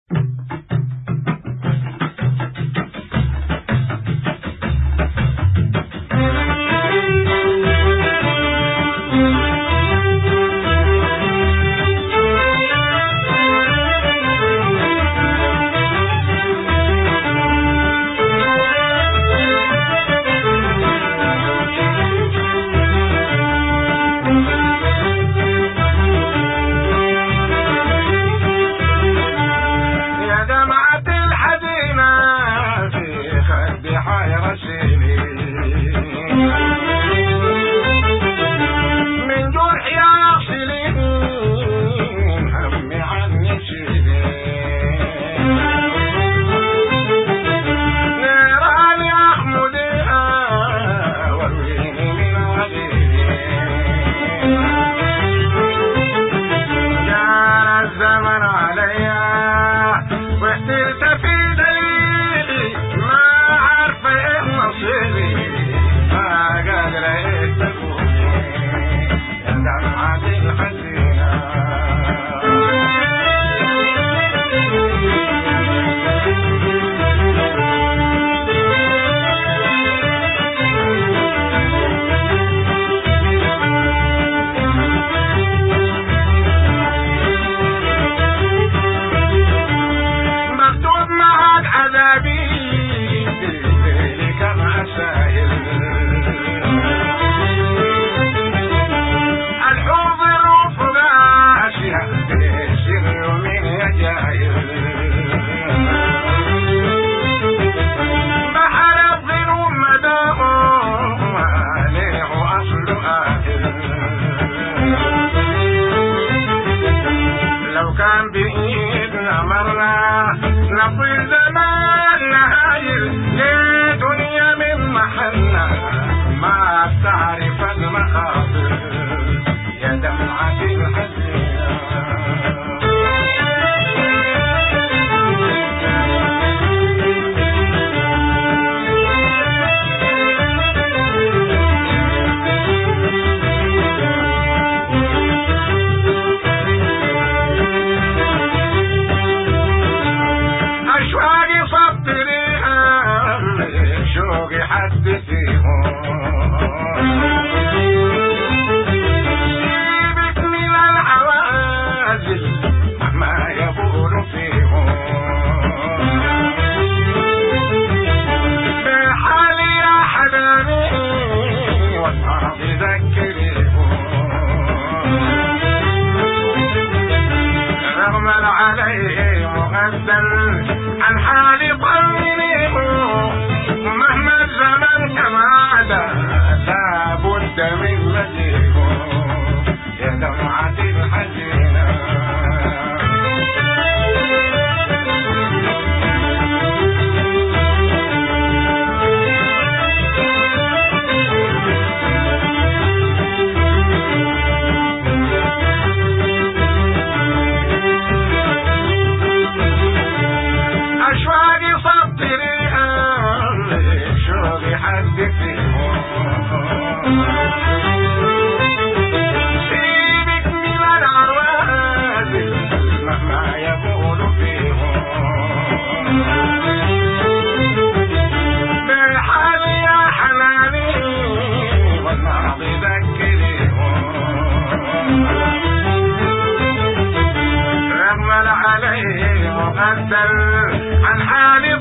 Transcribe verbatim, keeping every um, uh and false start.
نطير زمان نهاير لدنيا من محلنا ما تعرف المخاطر يا دمعة الحزينة. سيبك من العوازل مهما يقولوا فيهم بحالي يا حبايبي واصحاب ذكريهم رغم عليه مغزل عن حالي طمنيهم مهما الزمن كما عدا لابد من مجيئه يا دمعة الحزينة. أشواقي صبري شوقي حد فيهم سيبك من العوازل مهما يقولوا فيهم بحالي يا حناني والماضي ذكريهم رغم عليه مغزل عن حالي